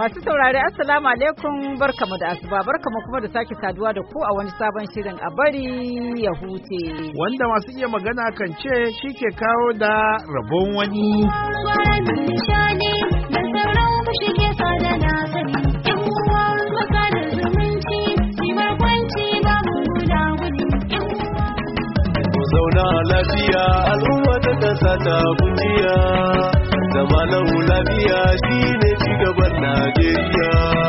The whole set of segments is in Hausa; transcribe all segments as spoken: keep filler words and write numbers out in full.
Masu saurare Assalamu alaikum barkamu da asuba barkamu kuma da sake saduwa da ku a wani sabon shirin a bari ya huce. Wanda masu iya magana kan ce shi ke kawo da rabon wani. Zauna lafiya al'umma ta kasa ta kujiya, zama lau lafiya shi ne cigaban Najeriya.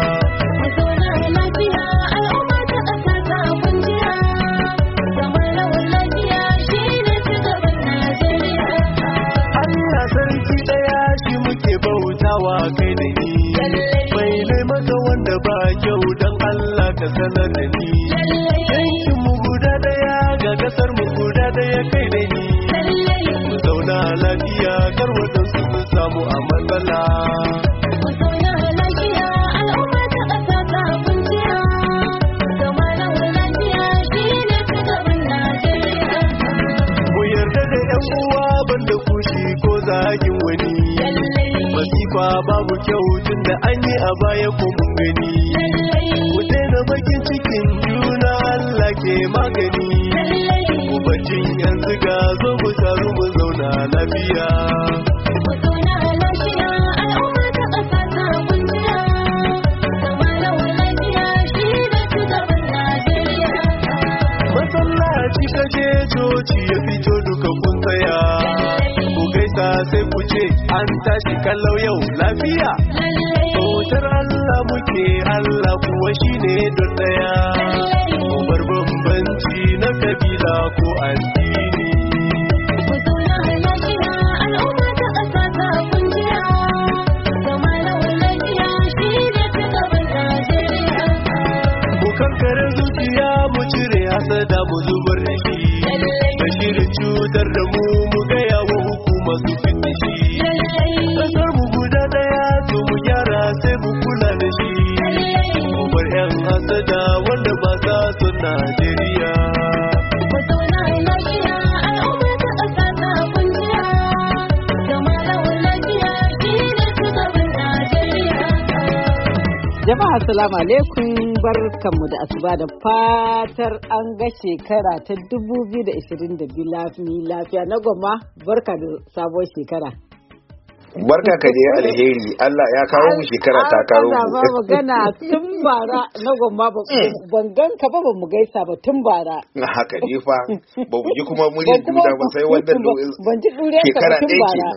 Zauna lafiya al'umma ta kasa ta kujiya, zama lau lafiya shi ne cigaban Najeriya. Allah sarki ɗaya shi muke bautawa kai da ni, bai nai maka wanda ba kyau don Allah ka sanar da ni. Yankin mu guda ɗaya ga kasar mu guda ɗaya kai da ni. Ku zauna lafiya kar waɗansu su samu a matsala. Ku zauna lafiya al'umma ta ƙasa ta kunciya, zama lawan lafiya shi ne cigaban Najeriya. Mu yarda da ƴan uwa banda kushi ko zagin wani. Masifa babu kyau tun da an yi a baya ko mun gani. Ku daina bakin cikin juna Allah ke magani. Ku bacin yanzu ga zo mu taru mu zauna lafiya. Ku zauna lafiya al'umma ta ƙasa ta kunciya, zama lawan lafiya shi ne cigaban Najeriya. Masallaci ka je coci ya fito duka kun tsaya. Ku gaisa sai ku ce an tashi kallau yau lafiya. Bautar Allah muke Allah kuwa shi ne don ɗaya. Ku bar bambanci na kabila ko addini. Ku zauna lafiya al'umma ta ƙasa ta kunciya, zama lawan lafiya shi ne cigaban Najeriya. Mu kankare zuciya mu cire hasada mu zubar da shi. Da shirin cutar da mu mu gaya wa hukuma su fita shi. Kasar mu guda ɗaya to mu gyara sai mu kula da shi. Mu bar 'yan hasada wanda ba sa son Najeriya. Ku zauna lafiya al'umma ta ƙasa ta kunciya, zama lawan lafiya shi ne cigaban Najeriya. Jama'a assalamu alaikum barkanmu da asuba da fatar an ga shekara ta dubu biyu da ishirin da biyu lafiya na gwamma barka da sabuwar shekara. Barka ka dai alheri, Allah ya kawo mu shekara ta kawo mu. Ana ba magana tun bara na gwamma ban gan ka ba mu gaisa ba tun bara. Haka ne fa, ba mu ji kuma muryar juna ba sai wannan ban ji duriyar ka tun bara.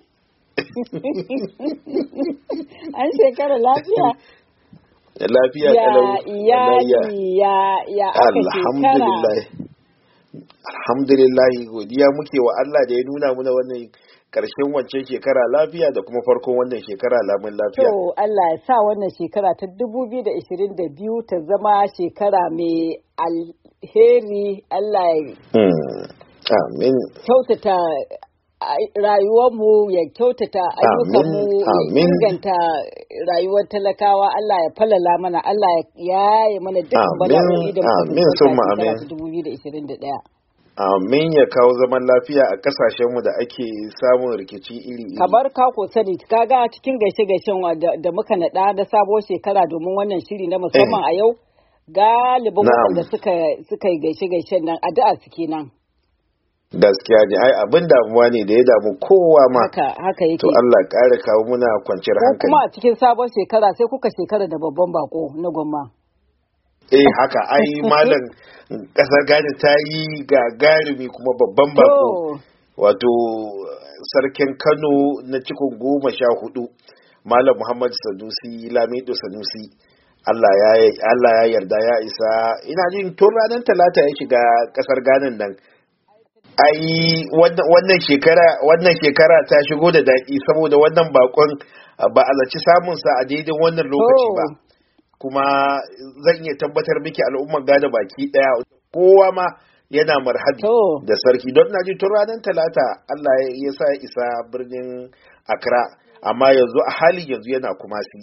An shekara lafiya. Lafiya kalau. Ya iyali ya ya aka shekara. Alhamdulillah, godiya muke wa Allah da ya nuna muna wannan karshen wancan shekara lafiya da kuma farkon wannan shekara lamun lafiya. To Allah ya sa wannan shekara ta dubu biyu da ishirin da biyu ta zama shekara mai alheri. Allah ya amin. Kyautata rayuwarmu, ya kyautata ayyukanmu, ya inganta rayuwar talakawa. Allah ya falala mana, Allah ya yi mana dukkan bala'o'i da muka fuskanta shekara ta dubu biyu da ishirin da ɗaya. Amin, ya kawo zaman lafiya a kasashenmu da ake samun rikici iri-iri. Kabar ka ko sani, kaga cikin gaishe-gaishen da muka naɗa da sabuwar shekara domin wannan shiri na musamman a yau, galibin waɗanda suka yi gaishe-gaishen nan addu'a suke nan. Gaskiya ne, ai abin damuwa ne da ya damu kowa ma. Haka, haka yake. To Allah ƙara kawo muna kwanciyar hankali. Kuma a cikin sabon shekara sai kuka shekara da babban bako na gwamma. Eh haka, ai malam kasar Ghana ta yi gagarumi kuma babban bako. Wato sarkin Kano na cikin goma sha hudu, Malam Muhammad Sanusi Lamido Sanusi. Allah ya Allah ya yarda ya isa. Ina jin tun ranar Talata ya shiga kasar Ghana nan. Ai wannan shekara wannan shekara ta shigo da daɗi saboda wannan bakon ba a zaci samun sa a daidai wannan lokaci ba. Kuma zan iya tabbatar miki al'ummar Ghana baki daya kowa ma yana marhabi da sarki don naji tun ranar Talata Allah ya sa isa birnin Accra amma yanzu a hali yanzu yana Kumasi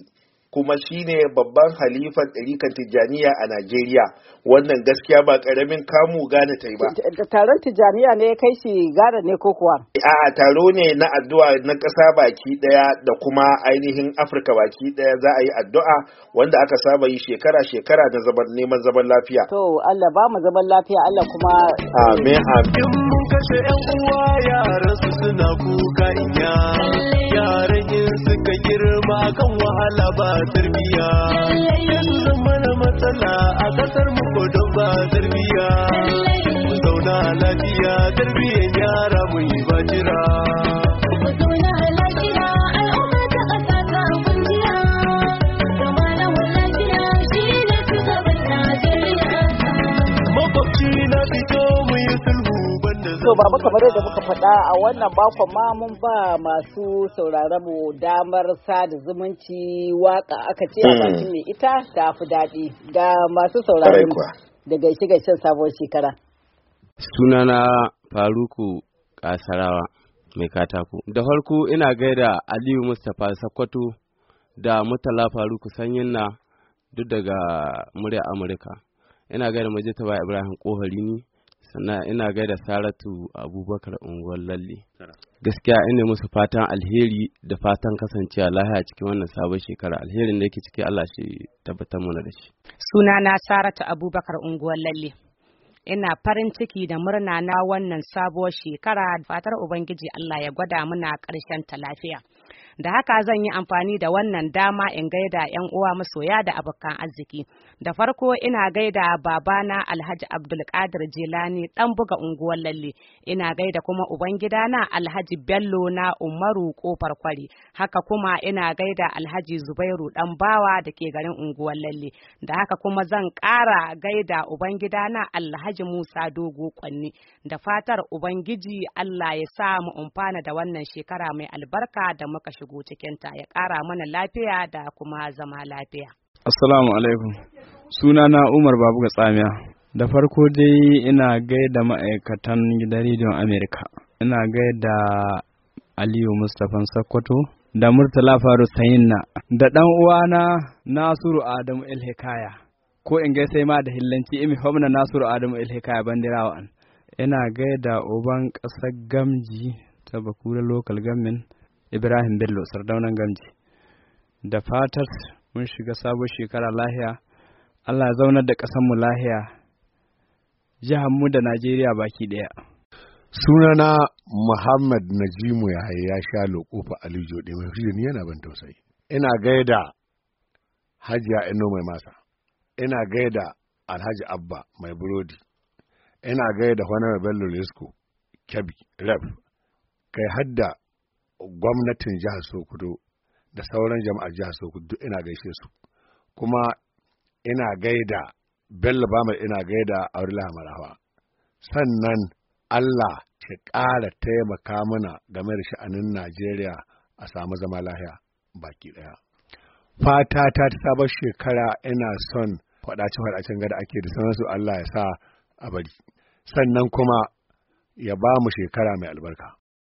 kuma shine babban halifan ɗarikan Tijjaniya a Najeriya. Wannan gaskiya ba ƙaramin kamu Ghana ta yi ba. Taron Tijjaniya ne ya kai shi Ghana ne ko kuwa? A'a, taro ne na addu'a na ƙasa baki ɗaya da kuma ainihin Afirka baki ɗaya za a yi addu'a wanda aka saba yi shekara-shekara da zaman neman zaman lafiya. To Allah ba mu zaman lafiya, Allah kuma. Amin amin. Mun kashe 'yan uwa yaran su suna kuka inya. Yaran yin suka girma kan wahala ba tarbiya. Yanzu zama na matsala a kasar mu ko don ba tarbiya. Mu zauna lafiya tarbiyyar yara mu yi ba jira. Mu zauna lafiya al'umma ta ƙasa ta kungiya. Zama na lafiya shi ne shugaban Najeriya. Makwabci na fito mu yi sulhu banda To baba, kamar yadda muka faɗa a wannan bakon ma mun ba masu sauraron mu damar sada zumunci waka aka ce a bakin mai ita ta fi daɗi ga masu sauraron da gaishe gaishen sabuwar shekara. Sunana Faruku Kasarawa mai katako. Da farko ina gaida Aliyu Mustapha Sakkwato da Murtala Faruku Sanyinna duk daga murya Amurka. Ina gaida Majitaba Ibrahim Koharini, sannan ina gaida Saratu Abubakar Unguwar Lalle. Gaskiya ina musu fatan alheri da fatan kasancewa lafiya cikin wannan sabon shekara. Alherin da yake ciki Allah shi tabbatar mana da shi. Sunana Saratu Abubakar Unguwar Lalle. Ina farin ciki da murna na wannan sabuwar shekara, fatar Ubangiji Allah ya gwada muna ƙarshen ta lafiya. Da haka zan yi amfani da wannan dama in gaida 'yan uwa masoya da abokan arziki. Da farko ina gaida babana Alhaji Abdulkadir Jilani dan buga Unguwar Lalle. Ina gaida kuma ubangidana Alhaji Bello na Umaru Kofar Kwari. Haka kuma ina gaida Alhaji Zubairu dan Bawa da ke garin Unguwar Lalle. Da haka kuma zan ƙara gaida ubangidana Alhaji Musa Dogo Kwanni. Da fatar Ubangiji Allah ya sa mu umfana da wannan shekara mai albarka da muka shigo cikinta, ya ƙara mana lafiya da kuma zama lafiya. Assalamu alaikum. Sunana Umar Babuga Tsamiya. Da farko dai ina gaida ma'aikatan gidan rediyon Amerika. Ina gaida Aliyu Mustapha Sakkwato da Murtala Faru Sayinna da ɗan uwana Nasiru Adamu El-Hikaya. Ko in gaisai ma da hillanci imi famna Nasiru Adamu El-Hikaya bandirawan. Ina gaida uban ƙasar Gamji ta Bakura Local Government Ibrahim Bello Sardaunan Gamji. Da fatar mun shiga sabon shekara lahiya, Allah zaunar da ƙasarmu lahiya, jihanmu da Najeriya baki ɗaya. Sunana Muhammad Najimu ya sha lokofa Ali Jode mai ni yana ban tausayi. Ina gaida Hajiya Ino mai masa. Ina gaida Alhaji Abba mai burodi. Ina gaida Honorable Bello Lesko Kebbi Rep. Kai hadda gwamnatin jihar Sokoto da sauran jama'ar jihar Sokoto duk ina gaishe su. Kuma ina gaida Bello Bamar, ina gaida Aurila Marawa. Sannan Allah ya ƙara taimaka mana game da sha'anin Najeriya a samu zama lahiya baki ɗaya. Fata ta ta sabon shekara ina son faɗace-faɗacen gada ake da sanarsu Allah ya sa a bari. Sannan kuma ya ba mu shekara mai albarka.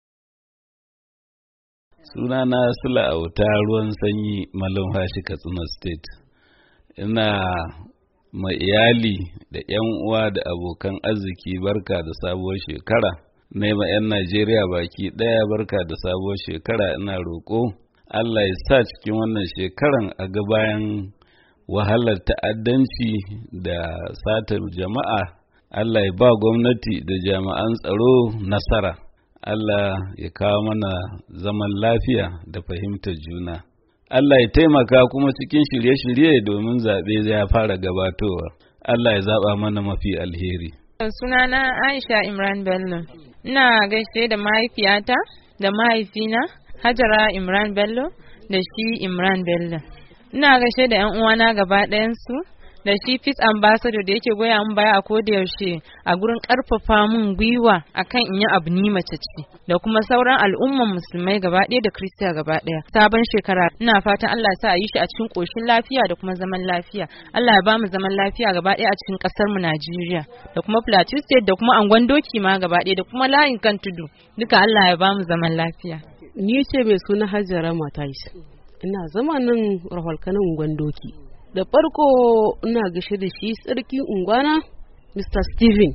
Sunana Sula Auta Ruwan Sanyi Malumfashi Katsina State. Ina ma iyali da 'yan uwa da abokan arziki barka da sabuwar shekara. Nema 'yan Najeriya baki ɗaya barka da sabuwar shekara. Ina roƙo Allah ya sa cikin wannan shekaran a ga bayan wahalar ta'addanci da satar jama'a, Allah ya ba gwamnati da jami'an tsaro nasara. Allah ya kawo mana zaman lafiya da fahimtar juna. Allah ya taimaka kuma cikin shirye-shirye domin zaɓe ya fara gabatowa. Allah ya zaɓa mana mafi alheri. Sunana Aisha Imran Bello. Ina gaishe da mahaifiyata da mahaifina Hajara Imran Bello da shi Imran Bello. Ina gaishe da 'yan uwana gaba ɗayansu da shi Peace Ambassador da yake goya min baya a koda yaushe a gurin karfafa min gwiwa akan in yi abu ni mace ce, da kuma sauran al'umman musulmai gaba ɗaya da Kristiya gaba ɗaya. Sabon shekara ina fatan Allah sa a yi shi a cikin ƙoshin lafiya da kuma zaman lafiya. Allah ya ba mu zaman lafiya gaba ɗaya a cikin ƙasar mu Najeriya da kuma Plateau State da kuma Angon Doki ma gaba ɗaya da kuma layin kan tudu. Duka Allah ya ba mu zaman lafiya. Ni ce mai suna Hajara Matais. ina zama nan raholkanin gwandoki. Da farko ina gaishe da shi sarki ungwana mister Steven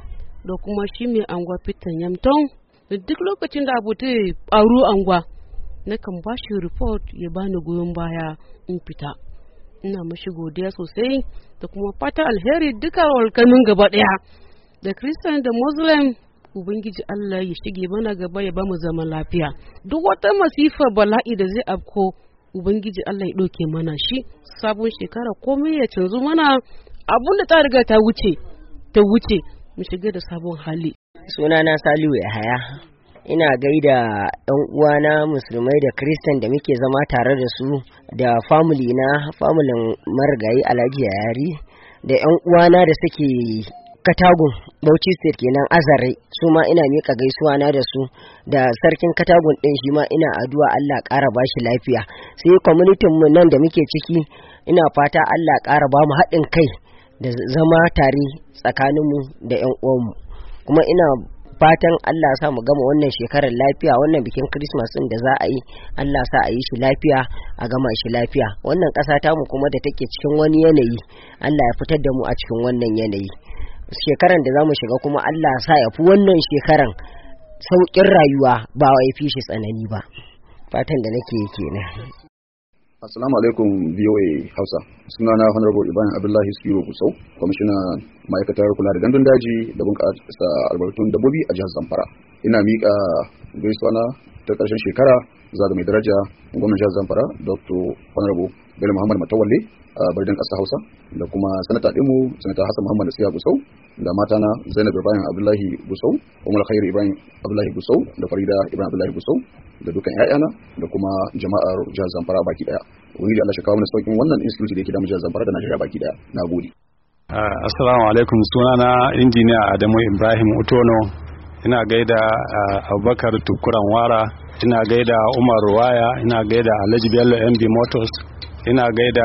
da kuma shi mai angwa Peter Yamton. Da duk lokacin da abu ta faru angwa na kan ba shi report ya bani goyon baya in fita. Ina mashi godiya sosai da kuma fata alheri duka raholkanin gaba daya da Christian da Muslim. Ubangiji Allah ya shige mana gaba ya bamu zaman lafiya. Duk wata masifa bala'i da zai afko Ubangiji Allah ya ɗauke mana shi. Sabon shekara komai ya canzu mana, abun da ta riga ta wuce ta wuce mu shiga da sabon hali. Sunana Salihu Yahaya, ina gaida ɗan uwana musulmai da Christian da muke zama tare da su, da family na familin marigayi Alhaji Yayari, da ƴan uwana da suke Katagun Bauchi State kenan Azare, su ma ina miƙa gaisuwa na da su, da sarkin Katagun ɗin shi ma ina addu'a Allah ƙara bashi lafiya. Sai community mu nan da muke ciki ina fata Allah ƙara ba mu haɗin kai da zama tare tsakaninmu da ƴan uwanmu. Kuma ina fatan Allah sa mu gama wannan shekarar lafiya, wannan bikin Christmas ɗin da za a yi Allah sa a yi shi lafiya, a gama shi lafiya. Wannan ƙasa tamu kuma da take cikin wani yanayi Allah ya fitar da mu a cikin wannan yanayi. Shekaran da za mu shiga kuma Allah sa ya fi wannan shekaran sauƙin rayuwa ba wa ya fi shi tsanani ba. Fatan da nake kenan. Assalamu alaikum V O A Hausa. Sunana Honorable Ibrahim Abdullahi Siro Kusau, Kwamishinan Ma'aikatar Kula da Gandun Daji da Bunƙasa Albarkatun Dabbobi a Jihar Zamfara. Ina miƙa gaisuwa na ta ƙarshen shekara zaga mai daraja gwamnan Jihar Zamfara Doctor Honorable Bello Muhammad Matawalle a Bardin Ƙasa Hausa, da kuma sanata ɗinmu sanata Hassan Muhammad Siya Gusau, da matana Zainab Ibrahim Abdullahi Gusau, Umar Khair Ibrahim Abdullahi Gusau, da Farida Ibrahim Abdullahi Gusau, da dukan ƴaƴana da kuma jama'ar jihar Zamfara baki daya. Ubangiji Allah shi kawo mana sauƙin wannan insecurity da yake da jihar Zamfara da Najeriya baki daya. Nagode. Assalamu alaikum, sunana injiniya Adamu Ibrahim Utono. Ina gaida Abubakar Tukuran Wara, ina gaida Umar Ruwaya, ina gaida Alhaji Bello M B Motors, ina gaida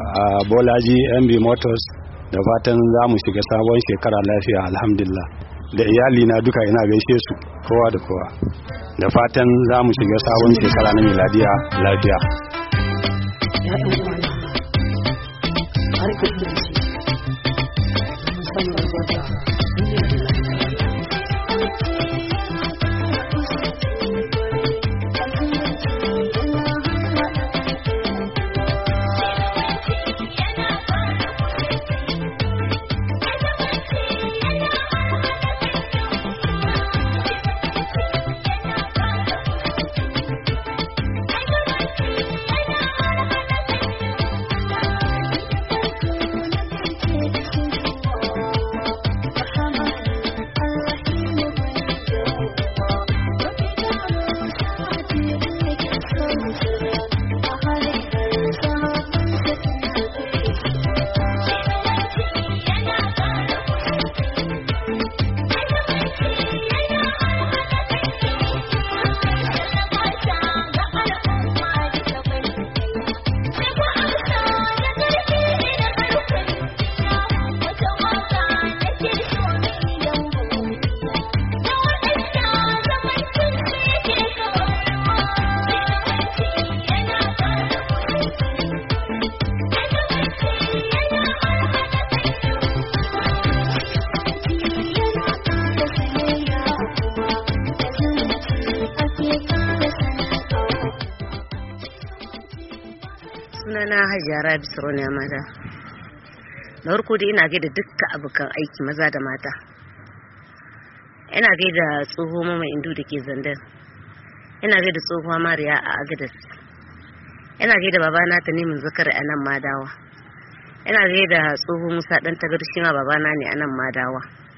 Bolaji M B Motors. Da fatan za mu shiga sabon shekara lafiya alhamdulillah. Da iyali na duka ina gaishe su kowa da kowa. Da fatan za mu shiga sabon shekara na miladiya lafiya. Sunana Hajiya Rabi Saroniya mata. Da farko dai ina gaida dukkan abokan aiki maza da mata. Ina gaida tsoho mama Indu da ke Zandar. Ina gaida tsohuwa Mariya a Agadas. Ina gaida babana Tanimin Zakari a nan Madawa. Ina gaida tsoho Musa dan Tagar shi ma babana ne a nan Madawa.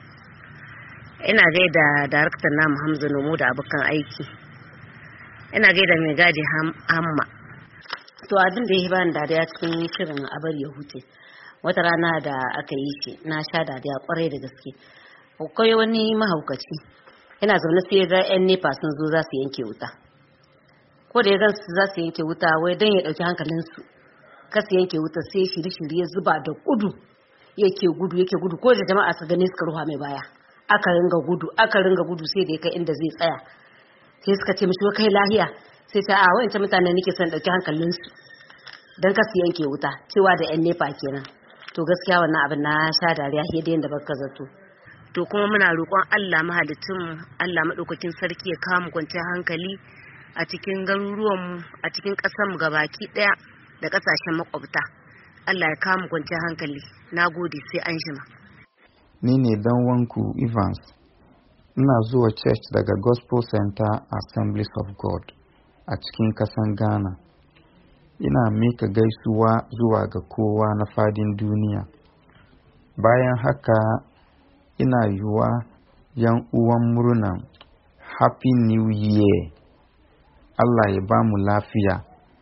Ina gaida daraktan namu Hamza Nomo da abokan aiki. Ina gaida mai gadi Hamma. To abin da ya bani dariya cikin shirin a bari ya huce, wata rana da aka yi shi na sha dariya kwarai da gaske. Akwai wani mahaukaci yana zaune sai ya ga yan nepa sun zo za su yanke wuta, ko da ya ga su za su yanke wuta wai don ya dauki hankalinsu ka su yanke wuta sai shiri-shiri ya zuba da gudu yake gudu yake gudu ko da jama'a su gani suka ruwa mai baya, aka ringa gudu aka ringa gudu sai da ya kai inda zai tsaya, sai suka ce mishi kai lahiya, sai ta a wancan mutane nake son ɗauki hankalinsu don kasu yanke wuta cewa da yan nepa kenan. To gaskiya wannan abin na sha dariya yadda yadda baka zato. To kuma muna roƙon Allah mahalicin mu Allah madaukakin sarki ya kawo mu kwanciyar hankali a cikin garuruwan mu a cikin ƙasar mu gabaki daya da ƙasashen makwabta. Allah ya kawo mu kwanciyar hankali. Nagode sai an jima. Ni ne dan wanku Evans. Ina zuwa church daga Gospel Center Assemblies of God a cikin ƙasar Ghana. Ina mika gaisuwa zuwa ga kowa na fadin duniya. Bayan haka ina yiwa yan uwan murnan Happy New Year. Allah ya ba mu lafiya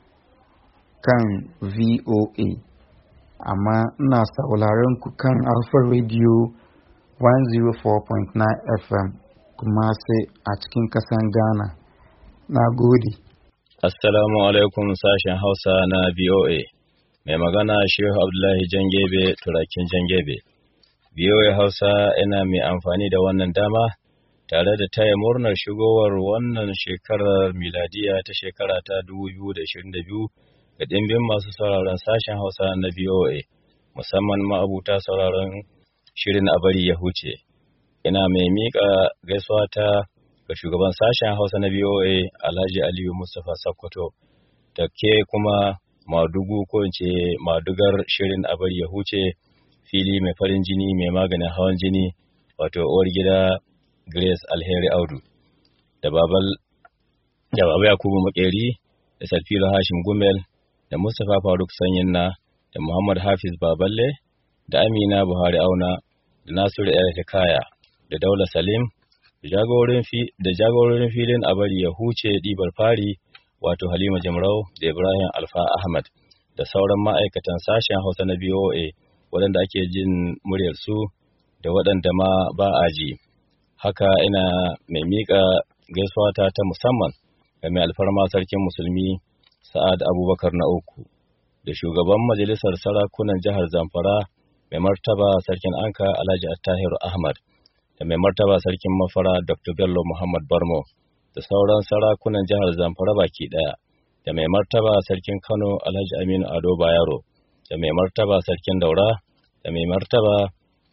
kan V O A. Amma ina sauraron ku kan Alpha Radio one oh four point nine F M kuma sai a cikin kasan Ghana. Na gode. Assalamu alaikum sashen Hausa na V O A. Mai magana Shehu Abdullahi Jangebe turakin Jangebe. V O A Hausa ina mai amfani da wannan dama tare da taya murnar shigowar wannan shekarar miladiya ta shekara ta dubu biyu da ashirin da biyu ga dimbin masu sauraron sashen Hausa na V O A, musamman ma'abuta sauraron shirin a bari ya huce. Ina mai miƙa gaisuwa ta ga shugaban sashen Hausa na V O A Alhaji Aliyu Mustapha Sakkwato da ke kuma madugu ko in ce madugar shirin a bari ya huce, fili mai farin jini mai maganin hawan jini, wato uwar gida Grace Alheri Audu da babal da baba Yakubu Makeri da Salfilo Hashim Gumel da Mustapha Faruk Sanyinna da Muhammad Hafiz Baballe da Amina Buhari Auna da Nasiru El Hikaya da Daula Salim da jagororin filin a bari ya huce ɗibar fari, wato Halima Jamrau da Ibrahim Alfa Ahmad da sauran ma'aikatan sashen Hausa na V O A waɗanda ake jin muryarsu da waɗanda ma ba a ji. Haka ina mai miƙa gaisuwa ta ta musamman ga mai alfarma sarkin musulmi Sa'ad Abubakar na uku da shugaban majalisar sarakunan jihar Zamfara mai martaba sarkin Anka Alhaji Attahiru Ahmad da mai martaba sarkin Mafara Doctor Bello Muhammad Barmo da sauran sarakunan jihar Zamfara baki daya da mai martaba sarkin Kano Alhaji Aminu Ado Bayero da mai martaba sarkin Daura da mai martaba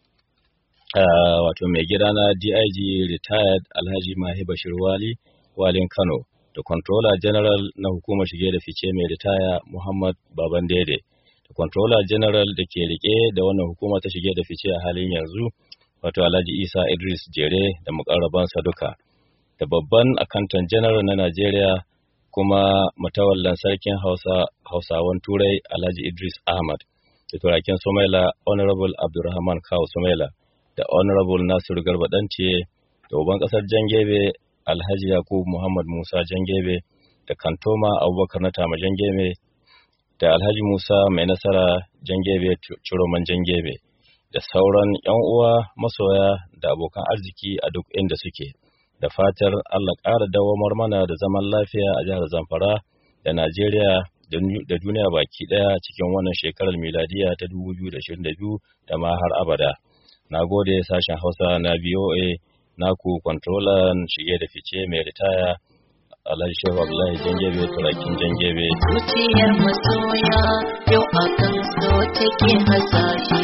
uh, wato mai gida na D I G retired Alhaji Mahi Bashir Wali Walin Kano da Controller General na hukumar shige da fice mai ritaya Muhammad Baban Dede da Controller General da ke rike da wannan hukuma ta shige da fice a halin yanzu wato Alhaji Isa Idris Jere da mukarrabansa duka da babban Accountant General na Najeriya kuma matawallan sarkin Hausa Hausawan Turai Alhaji Idris Ahmad da turakin Somaila Honorable Abdulrahman Kawu Somaila da Honorable Nasiru Garba Dantiye da uban kasar Jangebe Alhaji Yakub Muhammad Musa Jangebe da Kantoma Abubakar na Tama Jangebe da Alhaji Musa Mai Nasara Jangebe Ciroman Jangebe da sauran ‘yan uwa masoya da abokan arziki a duk inda suke. Da fatar Allah ƙara dawamar mana da zaman lafiya a jihar Zamfara da Najeriya da duniya baki ɗaya cikin wannan shekarar miladiya ta dubu biyu da ashirin da biyu da ma har abada. Na gode sashen Hausa na V O A, naku controller shige da fice mai ritaya Alhaji Shehu Abdullahi Jangebe turakin Jangebe. Zuciyar masoya yau akan so take hasashe.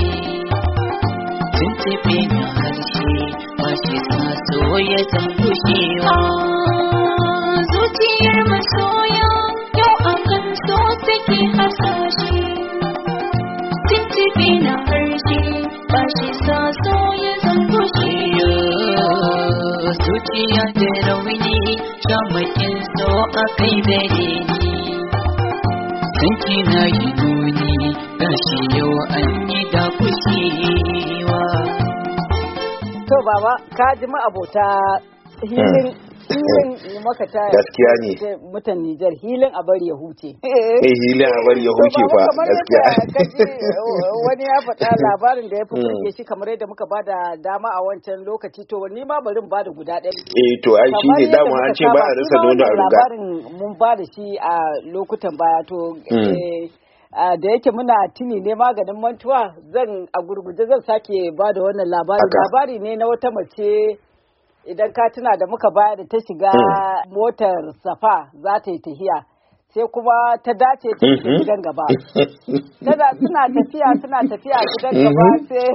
Tuntuɓe na harshe ba shi sa so ya zan gushewa. Zuciyar masoya yau akan so take hasashe. Tuntuɓe na harshe ba shi sa so ya zan gushewa. Zuciya da rauni shamakin so a kai gare ni. Sanki na yi nuni gashi yau an yi da kushewa. To baba ka ji ma abota hilin hilin maka ta gaskiya ne mutan Nijar hilin a bari ya huce. Eh hilin a bari ya huce fa gaskiya. Wani ya faɗa labarin da ya fi burge shi kamar yadda muka bada dama a wancan lokaci to ni ma bari mu bada guda ɗaya. Eh to ai shi ne dama an ce ba a rasa nono a ruga. Labarin mun bada shi a lokutan baya to da yake muna tuni ne maganin mantuwa zan a gurguje zan sake ba da wannan labari labari ne na wata mace idan ka tuna da muka baya da ta shiga motar safa za ta yi tahiya sai kuma ta dace ta shiga gidan gaba. Tana suna tafiya suna tafiya gidan gaba sai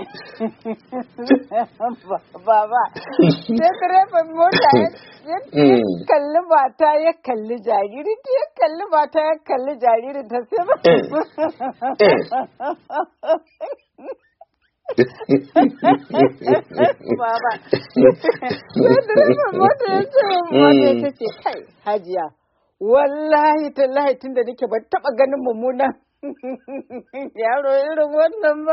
baba sai direban mota ya kalli mata ya kalli jariri ya kalli mata ya kalli jaririn ta sai ba. Baba sai direban mota ya ce mota ta ce kai Hajiya wallahi tallahi tunda nake ban taba ganin mummunan yaro irin wannan ba.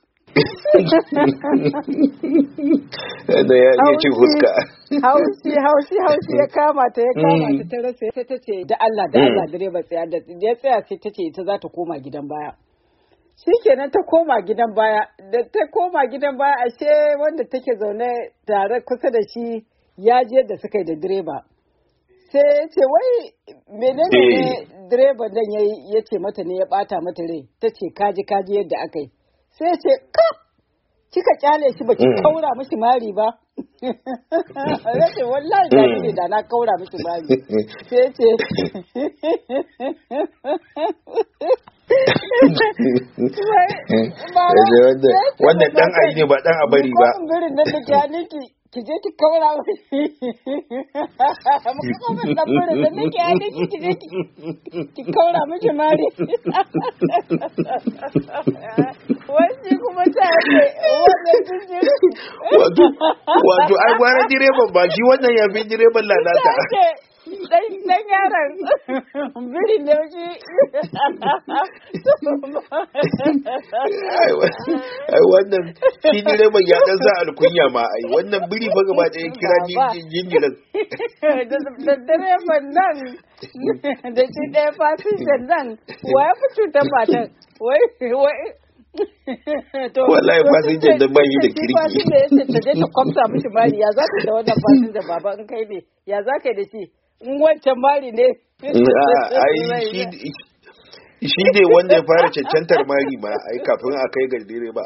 Da ya yi cin huska. Haushi haushi haushi ya kama ta ya kama ta ta rasa sai ta ce da Allah da Allah direba tsaya da ya tsaya sai ta ce ita za ta koma gidan baya. Shikenan ta koma gidan baya da ta koma gidan baya ashe wanda take zaune tare kusa da shi ya je da suka yi da direba. Sai ce wai menene ne direban nan ya ce mata ne ya bata mata rai ta ce kaji kaji yadda aka yi sai ce ka kika kyale shi ba ki kaura mishi mari ba. Ya ce wallahi da ne da na kaura mishi mari sai ce wannan dan ai ne ba dan a bari ba. Ki je ki kaura mishi. Muka kuma da fure da nake a nake ki je ki kaura mishi mari. Wani kuma ta ce wannan jinjiri. Wato wato ai gwara direban ba shi wannan ya fi direban lalata. Dan dan yaran biri ne shi. Ai wannan shi direban ya dan sa alkunya ma ai wannan biri fa gaba ɗaya kira jinjirin. Da direban nan da shi ɗaya fasinjan nan wa ya fi cutar matan wai wai wallahi fasinjan da bai da kirki. Fasinjan ya ce ta je ta kwamsa mishi mari ya za ka da wannan fasinjan baba in kai ne ya za ka da shi in wancan mari ne. Ai shi ne wanda ya fara cancantar mari ma ai kafin a kai gardire ba.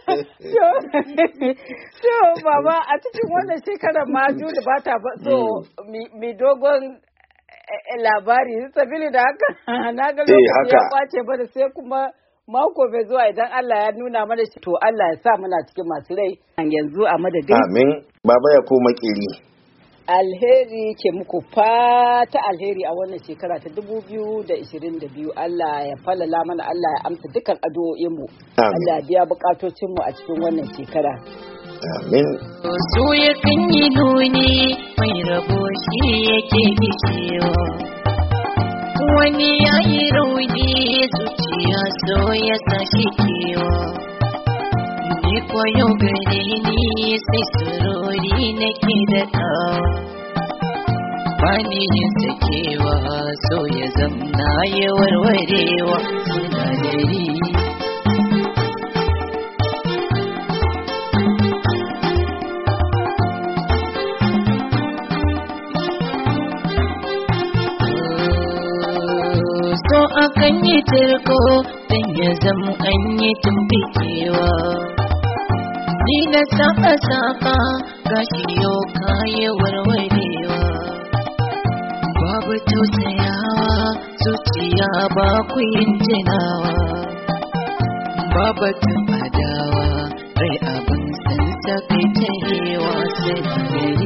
So baba a cikin wannan shekarar ma Juli ba ta so mi dogon labari sabili da haka na ga lokaci ya kwace bada sai kuma mako bai zuwa idan Allah ya nuna mana shi to Allah ya sa muna cikin masu rai yanzu a madadin. Amin baba ya koma kiri. Alheri ke muku fata alheri a wannan shekara ta dubu biyu da ishirin da biyu. Allah ya falala mana, Allah ya amsa dukan addu'o'inmu. Allah ya biya bukatocinmu a cikin wannan shekara. Amin. So ya kan yi nuni mai rabo shi yake bishewa. Wani ya yi rauni zuciya so ya sashi kewa. Ni koyo gare ni sai surori nake da ɗawa. Bani yin sakewa so ya zamna ya warwarewa sinadari. So akan yi turko don ya zama an yi tumbikewa. Ni na saka saka gashi yau kayi warwarewa. Babu tausayawa zuciya ba ku yin tunawa. Babu tun adawa rai abin san sakai tarewa sai